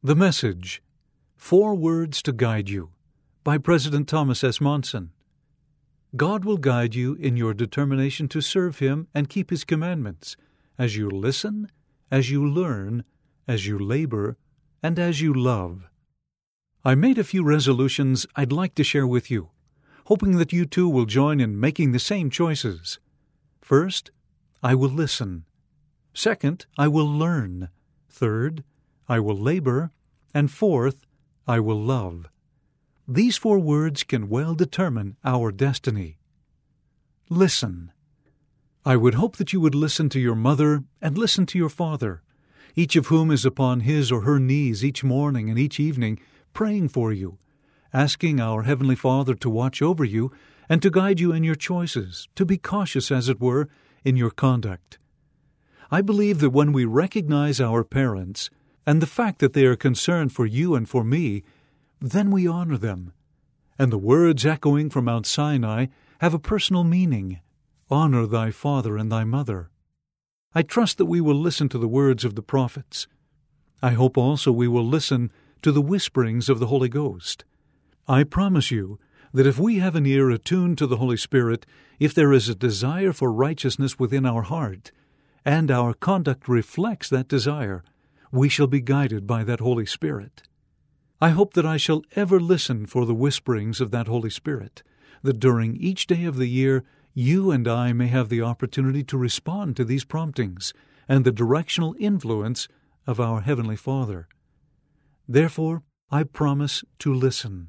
The Message, 4 Words to Guide You, by President Thomas S. Monson. God will guide you in your determination to serve Him and keep His commandments, as you listen, as you learn, as you labor, and as you love. I made a few resolutions I'd like to share with you, hoping that you too will join in making the same choices. First, I will listen. Second, I will learn. Third, I will labor. And fourth, I will love. These 4 words can well determine our destiny. Listen. I would hope that you would listen to your mother and listen to your father, each of whom is upon his or her knees each morning and each evening praying for you, asking our Heavenly Father to watch over you and to guide you in your choices, to be cautious, as it were, in your conduct. I believe that when we recognize our parents and the fact that they are concerned for you and for me, then we honor them. And the words echoing from Mount Sinai have a personal meaning. Honor thy father and thy mother. I trust that we will listen to the words of the prophets. I hope also we will listen to the whisperings of the Holy Ghost. I promise you that if we have an ear attuned to the Holy Spirit, if there is a desire for righteousness within our heart, and our conduct reflects that desire, we shall be guided by that Holy Spirit. I hope that I shall ever listen for the whisperings of that Holy Spirit, that during each day of the year you and I may have the opportunity to respond to these promptings and the directional influence of our Heavenly Father. Therefore, I promise to listen.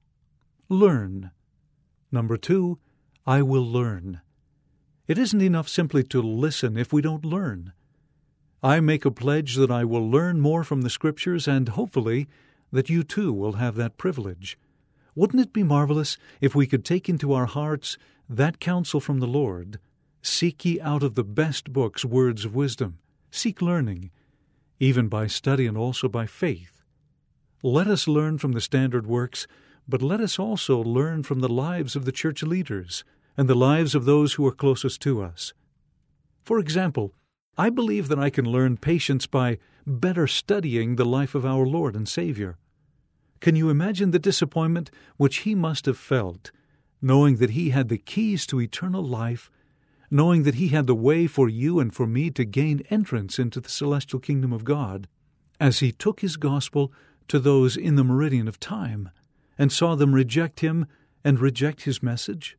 Learn. Number 2, I will learn. It isn't enough simply to listen if we don't learn. I make a pledge that I will learn more from the Scriptures, and hopefully that you too will have that privilege. Wouldn't it be marvelous if we could take into our hearts that counsel from the Lord? Seek ye out of the best books words of wisdom. Seek learning, even by study and also by faith. Let us learn from the standard works, but let us also learn from the lives of the church leaders and the lives of those who are closest to us. For example, I believe that I can learn patience by better studying the life of our Lord and Savior. Can you imagine the disappointment which He must have felt, knowing that He had the keys to eternal life, knowing that He had the way for you and for me to gain entrance into the celestial kingdom of God, as He took His gospel to those in the meridian of time, and saw them reject Him and reject His message?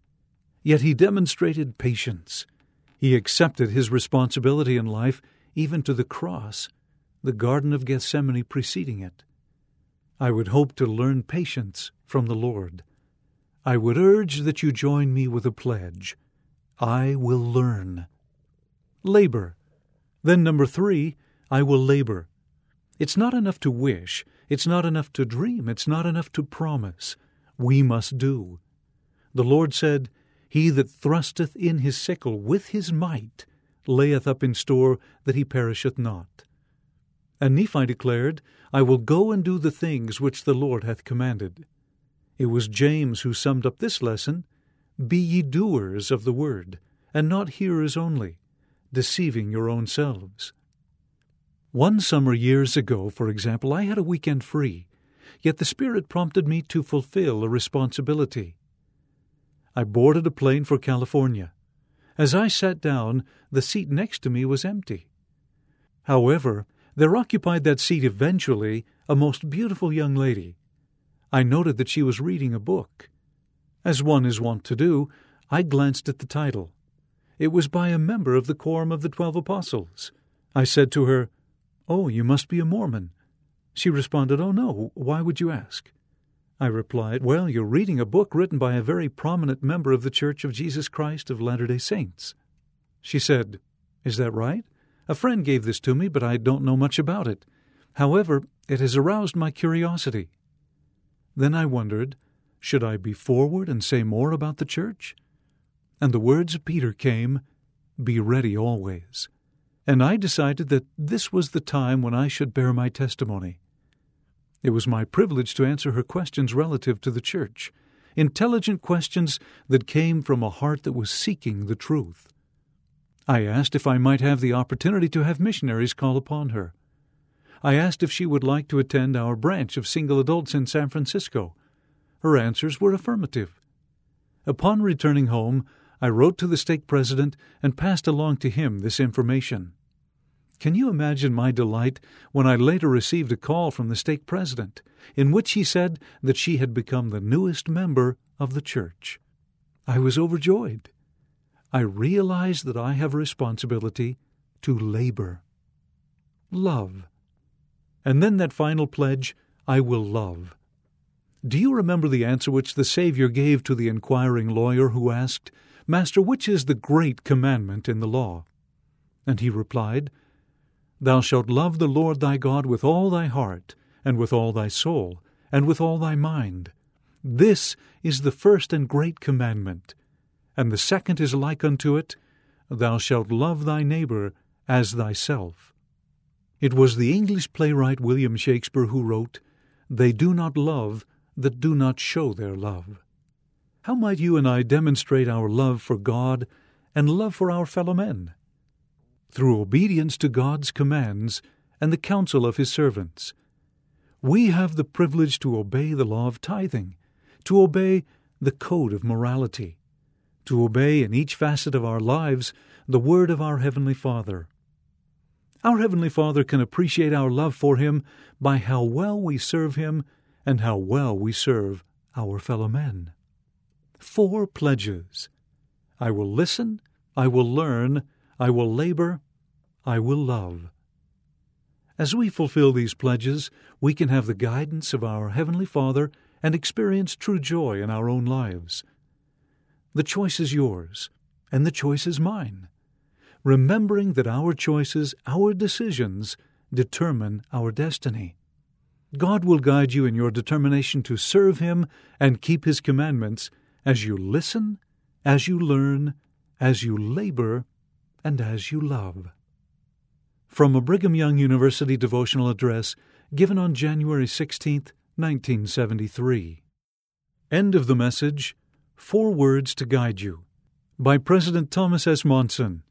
Yet He demonstrated patience. He accepted His responsibility in life, even to the cross, the Garden of Gethsemane preceding it. I would hope to learn patience from the Lord. I would urge that you join me with a pledge. I will learn. Labor. Then number 3, I will labor. It's not enough to wish. It's not enough to dream. It's not enough to promise. We must do. The Lord said, He that thrusteth in his sickle with his might layeth up in store that he perisheth not. And Nephi declared, I will go and do the things which the Lord hath commanded. It was James who summed up this lesson, Be ye doers of the word, and not hearers only, deceiving your own selves. One summer years ago, for example, I had a weekend free, yet the Spirit prompted me to fulfill a responsibility. I boarded a plane for California. As I sat down, the seat next to me was empty. However, there occupied that seat eventually a most beautiful young lady. I noted that she was reading a book. As one is wont to do, I glanced at the title. It was by a member of the Quorum of the 12 Apostles. I said to her, Oh, you must be a Mormon. She responded, Oh, no, why would you ask? I replied, Well, you're reading a book written by a very prominent member of the Church of Jesus Christ of Latter-day Saints. She said, Is that right? A friend gave this to me, but I don't know much about it. However, it has aroused my curiosity. Then I wondered, should I be forward and say more about the church? And the words of Peter came, Be ready always. And I decided that this was the time when I should bear my testimony. It was my privilege to answer her questions relative to the church, intelligent questions that came from a heart that was seeking the truth. I asked if I might have the opportunity to have missionaries call upon her. I asked if she would like to attend our branch of single adults in San Francisco. Her answers were affirmative. Upon returning home, I wrote to the stake president and passed along to him this information. Can you imagine my delight when I later received a call from the stake president, in which he said that she had become the newest member of the church? I was overjoyed. I realized that I have a responsibility to labor. Love. And then that final pledge, I will love. Do you remember the answer which the Savior gave to the inquiring lawyer who asked, "Master, which is the great commandment in the law?" And he replied, "Thou shalt love the Lord thy God with all thy heart, and with all thy soul, and with all thy mind. This is the first and great commandment. And the second is like unto it, Thou shalt love thy neighbor as thyself." It was the English playwright William Shakespeare who wrote, "They do not love that do not show their love." How might you and I demonstrate our love for God and love for our fellow men? Through obedience to God's commands and the counsel of His servants. We have the privilege to obey the law of tithing, to obey the code of morality, to obey in each facet of our lives the word of our Heavenly Father. Our Heavenly Father can appreciate our love for Him by how well we serve Him and how well we serve our fellow men. 4 pledges. I will listen, I will learn, I will labor, I will love. As we fulfill these pledges, we can have the guidance of our Heavenly Father and experience true joy in our own lives. The choice is yours, and the choice is mine, remembering that our choices, our decisions, determine our destiny. God will guide you in your determination to serve Him and keep His commandments as you listen, as you learn, as you labor, and as you love. From a Brigham Young University devotional address given on January 16, 1973. End of the message, 4 Words to Guide You, by President Thomas S. Monson.